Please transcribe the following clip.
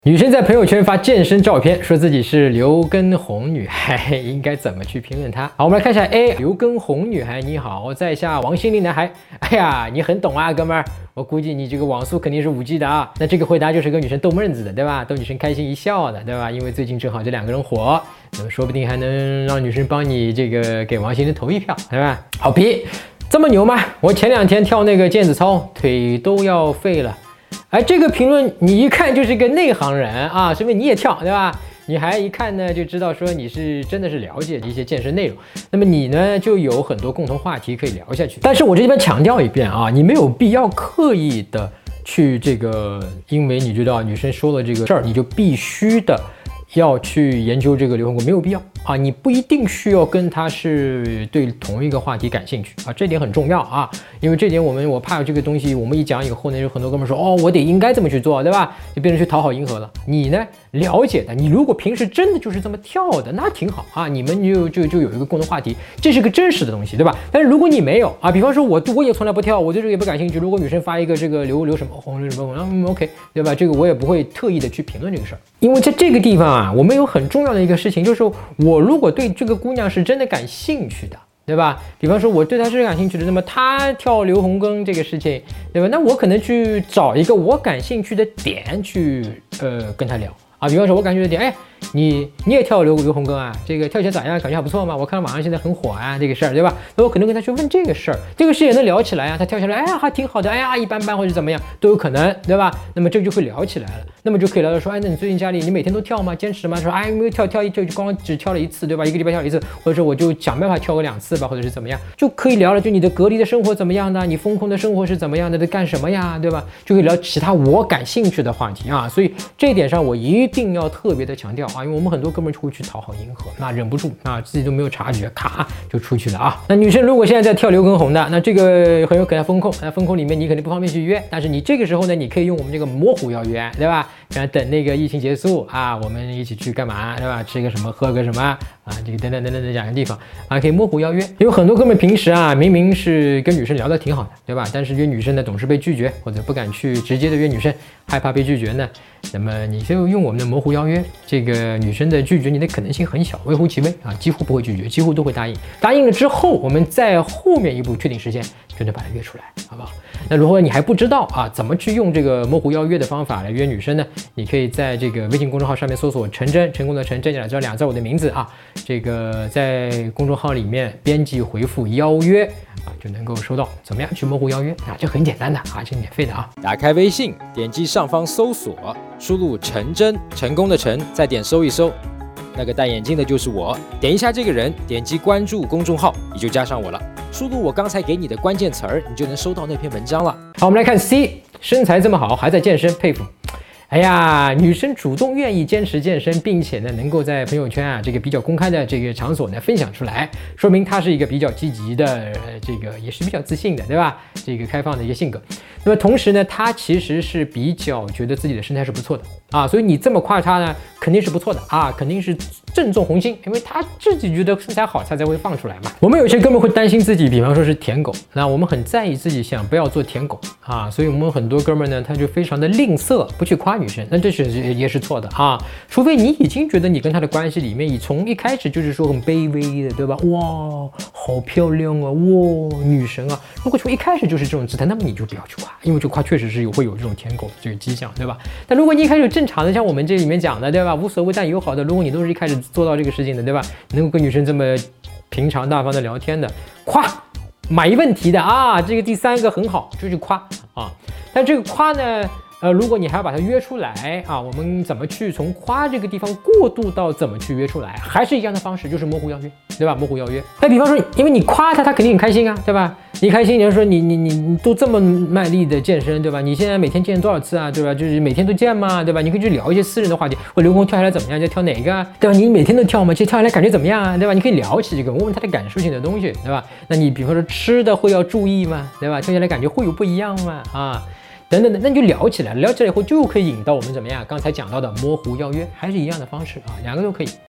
女生在朋友圈发健身照片，说自己是刘畊宏女孩，应该怎么去评论她？好，我们来看一下 A， 刘畊宏女孩你好，在下王心凌男孩。哎呀，你很懂啊，哥们儿，我估计你这个网速肯定是5G 的啊。那这个回答就是跟女生逗闷子的，对吧？逗女生开心一笑的，对吧？因为最近正好这两个人火，那么说不定还能让女生帮你这个给王心凌投一票，对吧？好皮，这么牛吗？我前2天跳那个毽子操，腿都要废了。哎，这个评论你一看就是个内行人啊，说明你也跳，对吧？你还一看呢就知道说你是真的是了解一些健身内容，那么你呢就有很多共同话题可以聊下去。但是我这边强调一遍啊，你没有必要刻意的去这个，因为你知道女生说了这个事儿，你就必须的要去研究这个刘畊宏，没有必要啊，你不一定需要跟他是对同一个话题感兴趣啊，这点很重要啊，因为这点我怕这个东西我们一讲以后呢，有很多哥们说哦，我得应该这么去做，对吧？就变成去讨好迎合了。你呢了解的，你如果平时真的就是这么跳的，那挺好啊，你们就有一个共同话题，这是个真实的东西，对吧？但是如果你没有啊，比方说我也从来不跳，我对这个也不感兴趣，如果女生发一个这个刘什么红什么红，OK， 对吧？这个我也不会特意的去评论这个事儿，因为在这个地方啊，我们有很重要的一个事情，就是我如果对这个姑娘是真的感兴趣的，对吧？比方说我对她是感兴趣的，那么她跳刘畊宏这个事情，对吧？那我可能去找一个我感兴趣的点去跟她聊啊。比方说我感兴趣的点，哎，你也跳刘畊宏啊？这个跳起来咋样？感觉还不错吗？我看到网上现在很火啊，这个事儿，对吧？那我可能跟她去问这个事儿，这个事也能聊起来啊。她跳起来，哎呀还挺好的，哎呀一般般或者怎么样都有可能，对吧？那么这个就会聊起来了，那么就可以聊到说，哎，那你最近家里你每天都跳吗？坚持吗？说哎没有跳就光只跳了1次，对吧？1个礼拜跳1次，或者说我就想办法跳个2次吧，或者是怎么样，就可以聊了。就你的隔离的生活怎么样的？你风控的生活是怎么样的？在干什么呀？对吧？就可以聊其他我感兴趣的话题啊。所以这一点上我一定要特别的强调啊，因为我们很多哥们儿就会去讨好迎合，那忍不住啊，自己都没有察觉，咔就出去了啊。那女生如果现在在跳刘畊宏的，那这个很有可能风控，那风控里面你肯定不方便去约，但是你这个时候呢，你可以用我们这个模糊邀约，对吧？等那个疫情结束啊，我们一起去干嘛，对吧？吃个什么，喝个什么啊，这个等等这样的地方啊，可以模糊邀约。有很多哥们平时啊，明明是跟女生聊得挺好的，对吧？但是约女生呢总是被拒绝，或者不敢去直接的约女生，害怕被拒绝呢。那么你就用我们的模糊邀约，这个女生的拒绝你的可能性很小，微乎其微啊，几乎不会拒绝，几乎都会答应。答应了之后，我们在后面一步确定时间，就能把她约出来，好不好？那如果你还不知道啊，怎么去用这个模糊邀约的方法来约女生呢？你可以在这个微信公众号上面搜索陈真，成功的陈，真假的真，2字我的名字啊，这个在公众号里面编辑回复邀约啊，就能够收到怎么样去模糊邀约啊，这很简单的啊，这免费的啊。 打开微信，点击上方搜索，输入陈真，成功的陈，再点搜一搜，那个戴眼镜的就是我，点一下这个人，点击关注公众号，你就加上我了。输入我刚才给你的关键词儿，你就能收到那篇文章了。 好，我们来看 C， 身材这么好还在健身，佩服。哎呀，女生主动愿意坚持健身，并且呢能够在朋友圈啊这个比较公开的这个场所呢分享出来，说明她是一个比较积极的，这个也是比较自信的，对吧？这个开放的一个性格。那么同时呢，她其实是比较觉得自己的身材是不错的啊，所以你这么夸她呢，肯定是不错的啊，肯定是正中红心，因为她自己觉得身材好，她才会放出来嘛。我们有些哥们会担心自己，比方说是舔狗，那我们很在意自己，想不要做舔狗啊，所以我们很多哥们呢，他就非常的吝啬，不去夸女生，那这是也是错的啊。除非你已经觉得你跟她的关系里面，你从一开始就是说很卑微的，对吧？哇，好漂亮啊，哇，女神啊！如果从一开始就是这种姿态，那么你就不要去夸，因为这夸确实是会有这种舔狗的这个迹象，对吧？但如果你一开始正常的，像我们这里面讲的，对吧？无所谓但友好的，如果你都是一开始做到这个事情的，对吧？能够跟女生这么平常大方的聊天的，夸，没问题的啊。这个第3个很好，就是夸啊。但这个夸呢？如果你还要把它约出来啊，我们怎么去从夸这个地方过渡到怎么去约出来，还是一样的方式，就是模糊邀约，对吧？模糊邀约。那比方说，因为你夸他，他肯定很开心啊，对吧？你开心，你就说你都这么卖力的健身，对吧？你现在每天健多少次啊，对吧？就是每天都健嘛，对吧？你可以去聊一些私人的话题，或刘畊宏跳下来怎么样，就跳哪个啊，对吧？你每天都跳吗？其实跳下来感觉怎么样啊，对吧？你可以聊起这个，问问他的感受性的东西，对吧？那你比方说吃的会要注意吗？对吧？跳下来感觉会有不一样吗？啊？等等的，那你就聊起来，聊起来以后就可以引到我们怎么样？刚才讲到的模糊邀约，还是一样的方式啊，2个都可以。